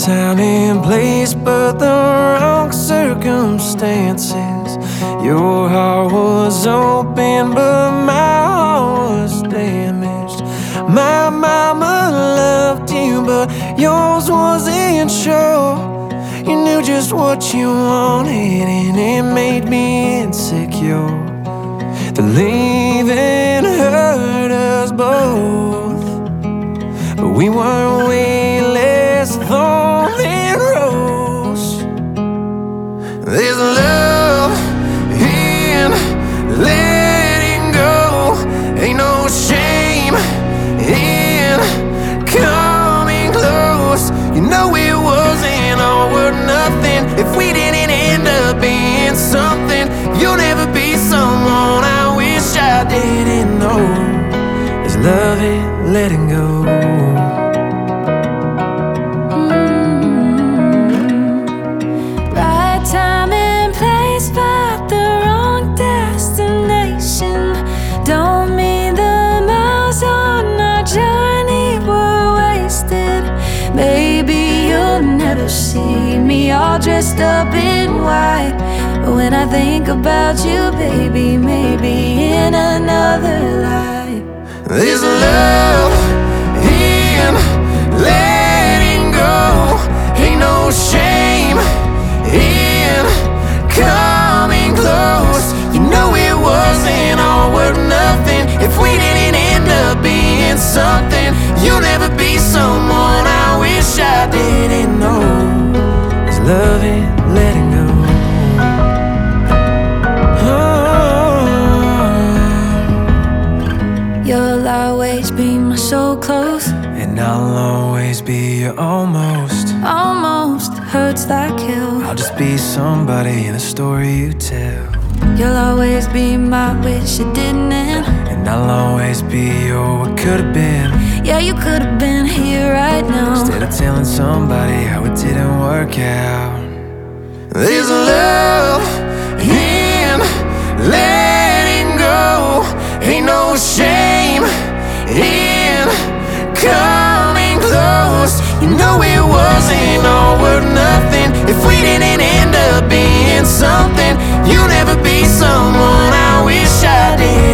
time and place, but the wrong circumstances. Your heart was open, but my heart was damaged. My mama loved you, but yours wasn't sure. You knew just what you wanted, and it made me insecure. The leaving hurt us both, but we were way less thorn than rose. There's love in letting go. Ain't no shame in coming close. You know it wasn't all or nothing. If we didn't end up being something, you'll never be someone I wish I didn't know. There's love in letting go. Right time and place, but the wrong destination. Don't mean the miles on our journey were wasted. Maybe you'll never see me all dressed up in white, but when I think about you, baby, maybe in another life. There's love in letting go. Ain't no shame in coming close. You know it wasn't all or nothing. If we didn't end up being something, you'll never be someone I wish I didn't know. There's love in letting go. You'll always be my so close, And I'll always be your almost. almost hurts like hell. I'll just be somebody in a story you tell. You'll always be my wish it didn't end. And I'll always be your what could have been. Yeah, you could have been here right now. Instead of telling somebody how it didn't work out. There's love in letting go. Ain't no shame in coming close. You know it wasn't all or nothing. If we didn't end up being something, you'll never be someone I wish I did.